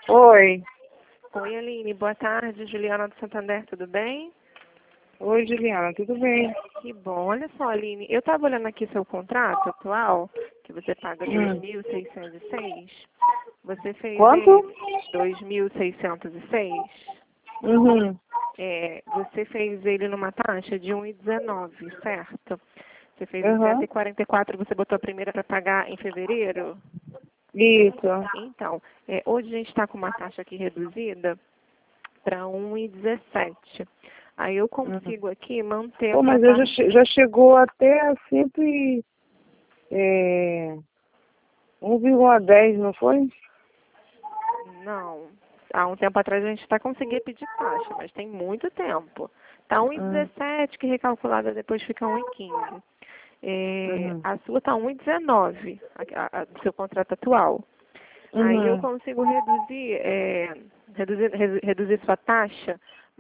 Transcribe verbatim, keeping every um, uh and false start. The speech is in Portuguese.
Oi. Oi, Aline. Boa tarde. Juliana do Santander, tudo bem? Oi, Juliana, tudo bem? Que bom. Olha só, Aline, eu estava olhando aqui seu contrato atual, que você paga dois Hum. mil seiscentos e seis. Você fez Quanto? ele dois mil seiscentos e seis. Uhum. É, você fez ele numa taxa de um vírgula dezenove, certo? Você fez em cento Uhum. e quarenta e quatro, você botou a primeira para pagar em fevereiro? Isso. Então, é, hoje a gente está com uma taxa aqui reduzida para um vírgula dezessete. Aí eu Uhum. consigo aqui manter a Pô, sua mas eu já, taxa. che- já chegou até a cento e... É, um vírgula dez, não foi? Não. Há um tempo atrás a gente está conseguindo pedir taxa, mas tem muito tempo. Está um vírgula Hum. dezessete, que recalculada depois fica um vírgula quinze. É, Uhum. a sua está um vírgula dezenove, a, a, do seu contrato atual. Aí eu Uhum. consigo reduzir, é, reduzir, redu- reduzir sua taxa